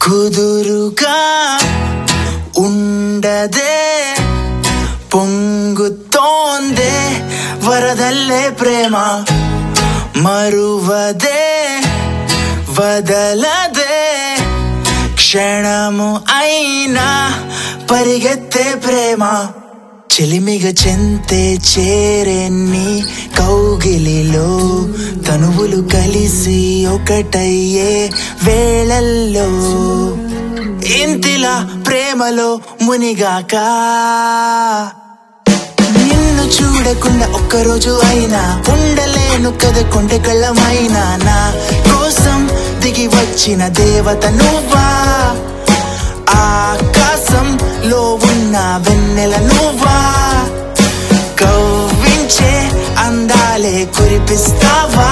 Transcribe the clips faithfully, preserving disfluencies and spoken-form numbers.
కుదురుగా ఉండదే పొంగుతోందే వరదల్లే ప్రేమ మరువదే వదలదే క్షణము అయినా పరిగెత్తే ప్రేమ చెలిమిగ చెంతే చేరే నీ కౌగిలిలో తనువులు కలిసి ఒకటయ్యే వేళల్లో ఇంతిలా ప్రేమలో మునిగాక నిన్ను చూడకుండా ఒక్కరోజు అయినా ఉండలేను కదా కొంటె కళ్ళమైనా నా కోసం దిగి వచ్చిన దేవత నువ్వా ఆకాశంలో ఉన్న వెన్నెల నువ్వా కవ్వించే అందాలే కురిపిస్తావా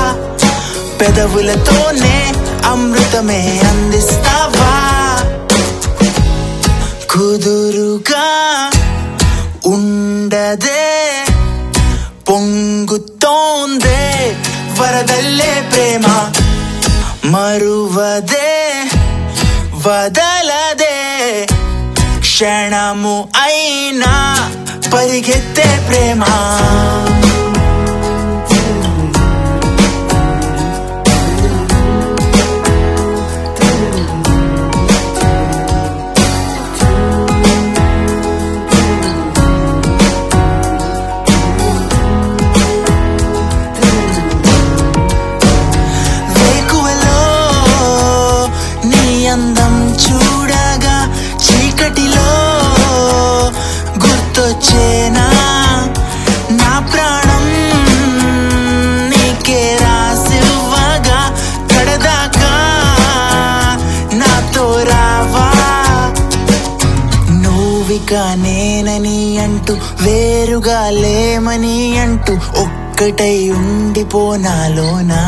పెదవులతోనే అమృతమే అందిస్తావా కుదురుగా ఉండదే పొంగుతోందే వరదల్లే ప్రేమ మరువదే వదలదే క్షణము అయినా పరిగెత్తే ప్రేమ అందం చూడగా చీకటిలో గుర్తొచ్చేనా నా ప్రాణం నీకే రాసివ్వగా కడదాకా నాతో రావా నువ్విక నేనని అంటూ వేరుగా లేమని అంటూ ఒక్కటై ఉండిపోనాలోనా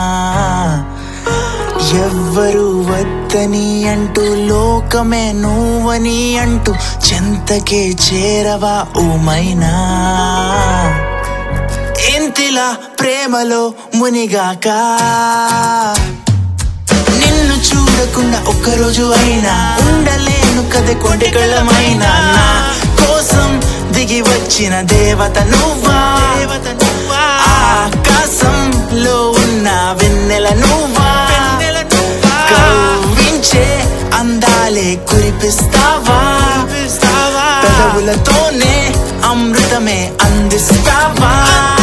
ఎవ్వరు వద్దని అంటూ లోకమే నువ్వని అంటూ చెంతకే చేరవా ఓమైనా ఇంతిలా ప్రేమలో మునిగాక నిన్ను చూడకుండా ఒక్కరోజు అయినా ఉండలేను కదే కొంటె కళ్ళమైనా నా కోసం దిగి వచ్చిన దేవత నువ్వా ఆకాశంలో ఉన్న వెన్నెల నువ్వా కవ్వించే అందాలే కురిపిస్తావా పెదవులతోనే అమృతమే అందిస్తావా